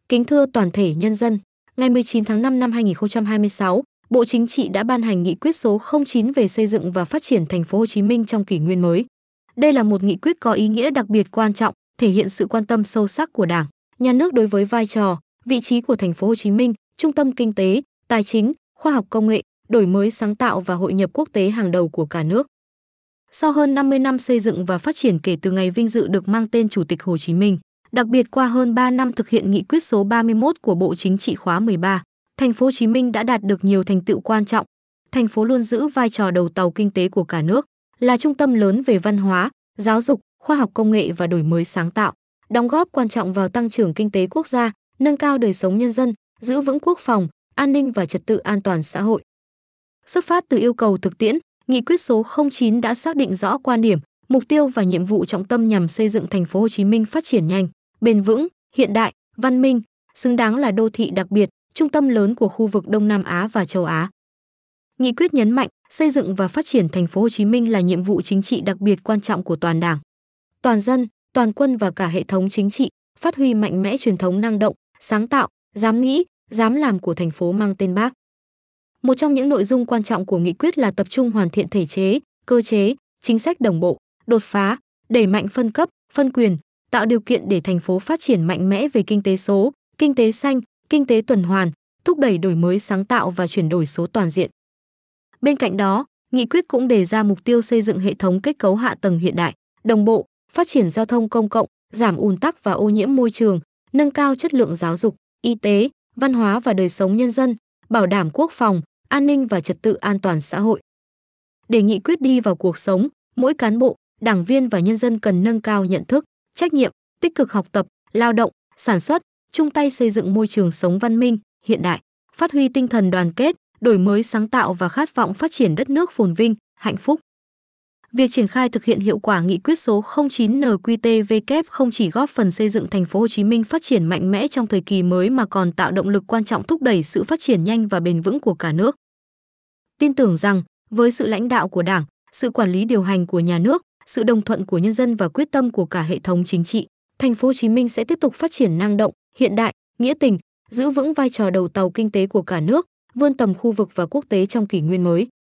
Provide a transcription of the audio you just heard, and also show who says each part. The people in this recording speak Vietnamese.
Speaker 1: Kính thưa toàn thể nhân dân, ngày 19 tháng 5 năm 2026, Bộ Chính trị đã ban hành nghị quyết số 09 về xây dựng và phát triển thành phố Hồ Chí Minh trong kỷ nguyên mới. Đây là một nghị quyết có ý nghĩa đặc biệt quan trọng, thể hiện sự quan tâm sâu sắc của Đảng, Nhà nước đối với vai trò, vị trí của thành phố Hồ Chí Minh, trung tâm kinh tế, tài chính, khoa học công nghệ, đổi mới sáng tạo và hội nhập quốc tế hàng đầu của cả nước. Sau hơn 50 năm xây dựng và phát triển kể từ ngày vinh dự được mang tên Chủ tịch Hồ Chí Minh, đặc biệt qua hơn 3 năm thực hiện nghị quyết số 31 của Bộ Chính trị khóa 13, thành phố Hồ Chí Minh đã đạt được nhiều thành tựu quan trọng. Thành phố luôn giữ vai trò đầu tàu kinh tế của cả nước, là trung tâm lớn về văn hóa, giáo dục, khoa học công nghệ và đổi mới sáng tạo, đóng góp quan trọng vào tăng trưởng kinh tế quốc gia, nâng cao đời sống nhân dân, giữ vững quốc phòng, an ninh và trật tự an toàn xã hội. Xuất phát từ yêu cầu thực tiễn, nghị quyết số 09 đã xác định rõ quan điểm, mục tiêu và nhiệm vụ trọng tâm nhằm xây dựng thành phố Hồ Chí Minh phát triển nhanh, bền vững, hiện đại, văn minh, xứng đáng là đô thị đặc biệt, trung tâm lớn của khu vực Đông Nam Á và châu Á. Nghị quyết nhấn mạnh, xây dựng và phát triển thành phố Hồ Chí Minh là nhiệm vụ chính trị đặc biệt quan trọng của toàn Đảng, toàn dân, toàn quân và cả hệ thống chính trị, phát huy mạnh mẽ truyền thống năng động, sáng tạo, dám nghĩ, dám làm của thành phố mang tên Bác. Một trong những nội dung quan trọng của nghị quyết là tập trung hoàn thiện thể chế, cơ chế, chính sách đồng bộ, đột phá, đẩy mạnh phân cấp, phân quyền, tạo điều kiện để thành phố phát triển mạnh mẽ về kinh tế số, kinh tế xanh, kinh tế tuần hoàn, thúc đẩy đổi mới sáng tạo và chuyển đổi số toàn diện. Bên cạnh đó, nghị quyết cũng đề ra mục tiêu xây dựng hệ thống kết cấu hạ tầng hiện đại, đồng bộ, phát triển giao thông công cộng, giảm ùn tắc và ô nhiễm môi trường, nâng cao chất lượng giáo dục, y tế, văn hóa và đời sống nhân dân, bảo đảm quốc phòng, an ninh và trật tự an toàn xã hội. Để nghị quyết đi vào cuộc sống, mỗi cán bộ, đảng viên và nhân dân cần nâng cao nhận thức, trách nhiệm, tích cực học tập, lao động, sản xuất, chung tay xây dựng môi trường sống văn minh, hiện đại, phát huy tinh thần đoàn kết, đổi mới sáng tạo và khát vọng phát triển đất nước phồn vinh, hạnh phúc. Việc triển khai thực hiện hiệu quả nghị quyết số 09 NQT-VK không chỉ góp phần xây dựng thành phố Hồ Chí Minh phát triển mạnh mẽ trong thời kỳ mới mà còn tạo động lực quan trọng thúc đẩy sự phát triển nhanh và bền vững của cả nước. Tin tưởng rằng, với sự lãnh đạo của Đảng, sự quản lý điều hành của nhà nước, sự đồng thuận của nhân dân và quyết tâm của cả hệ thống chính trị, thành phố Hồ Chí Minh sẽ tiếp tục phát triển năng động, hiện đại, nghĩa tình, giữ vững vai trò đầu tàu kinh tế của cả nước, vươn tầm khu vực và quốc tế trong kỷ nguyên mới.